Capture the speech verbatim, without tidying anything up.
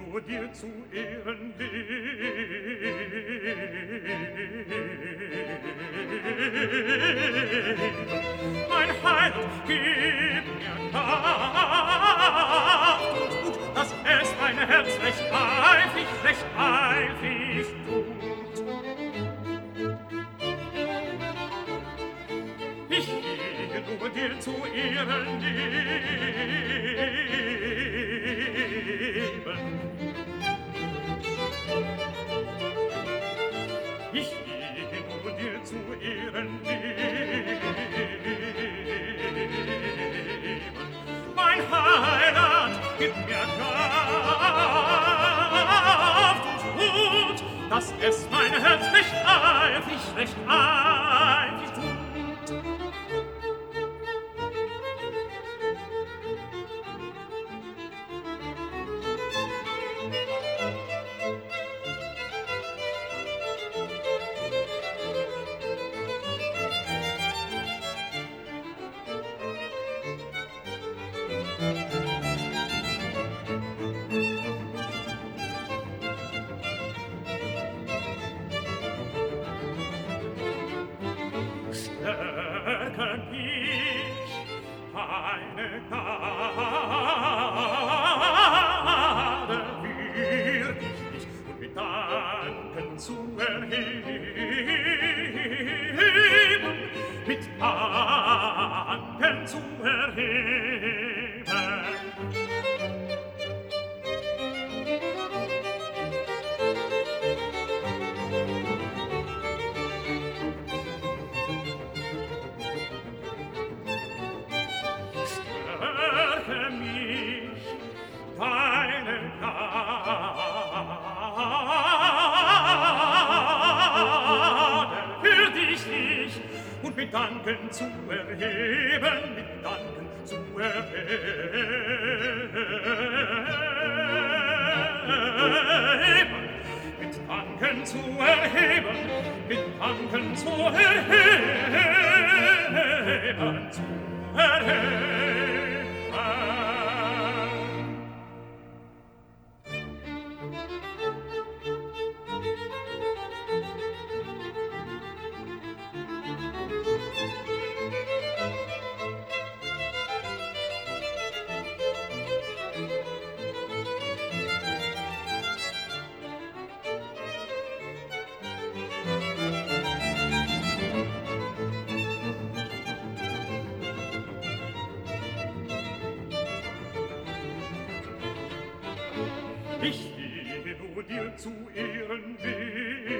nur dir zu Ehren leben. Mein Heiland, gib mir Kraft und Mut, dass es mein Herz recht eifrig, recht eifrig tut. Ich gehe nur dir zu Ehren leben. Ich gehe nur dir zu Ehren leben. Mein Heiland, gib mir Kraft und Mut, dass es mein Herz recht eifrig, recht eifrig tut. Stärke mich, deine Gnade wird dich nicht mit Danken zu erheben, mit Danken zu erheben. Stärke mich, deine Gnade für dich nicht und mit Danken zu erheben, mit Danken zu erheben, mit Danken zu erheben, mit Danken zu erheben, zu erheben. Ich gehe nur dir zu Ehren leben.